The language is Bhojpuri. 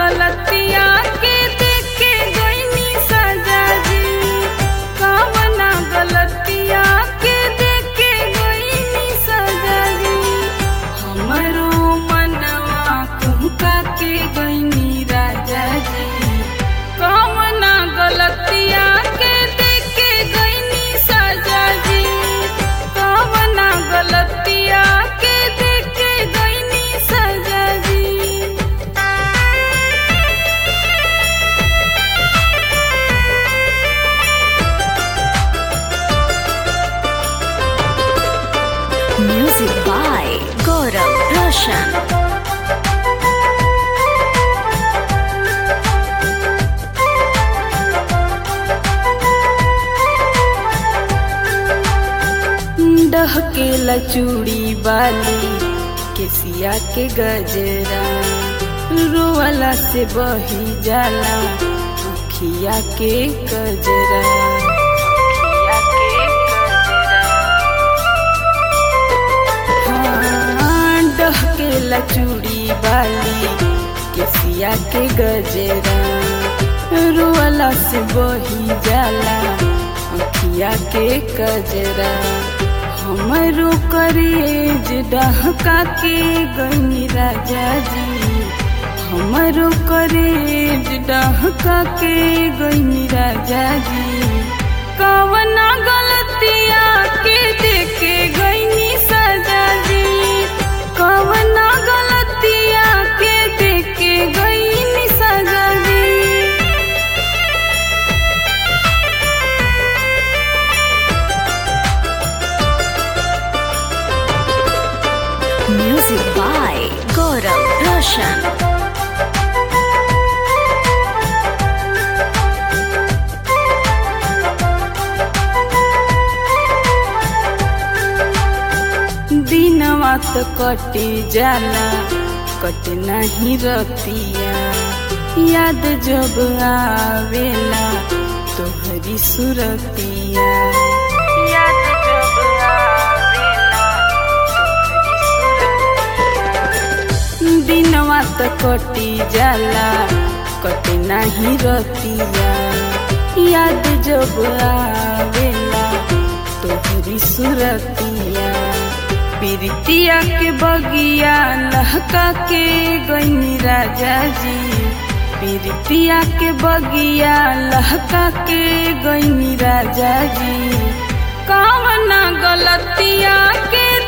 गलतिया के देख के गईनी सजा जी, कवना गलतिया के देख के गईनी सजा जी। हमरो मनवा कुहका के गईनी राजा जी, कवना गलतिया के देख के गईनी सजा जी, कवना गलतिया के देख के गईनी सजा जी। Music by Gaurav Roshan. डहकेला चूड़ी बाली केसिया के गजरा, रोवाला से बही जाला उखिया के गजरा। हाँ, डहकेला चूड़ी बाली केसिया के गजरा, रोवाला से बही जाला उखिया के गजरा। हमरो करेज डहका के गईनी राजा जी, हमरो करेज डहका के गईनी राजा जी। कवना गलतिया के देख के गईनी सजा जी, कवना गलतिया के देख के गईनी सजा जी। Music by Gaurav Roshan. दिनवा तो कटे जाला कट नहीं रतिया, याद जब आवेला तोहरी सुरतिया, याद जब आवेला दिनवा तो कटी जाला कट नहीं रतिया, याद जब आवेला तोहरी सुरतिया। प्रीतिया के बगिया लहका के गईनी राजा जी, प्रीतिया के बगिया लहका के गईनी राजा जी। कवना गलतिया के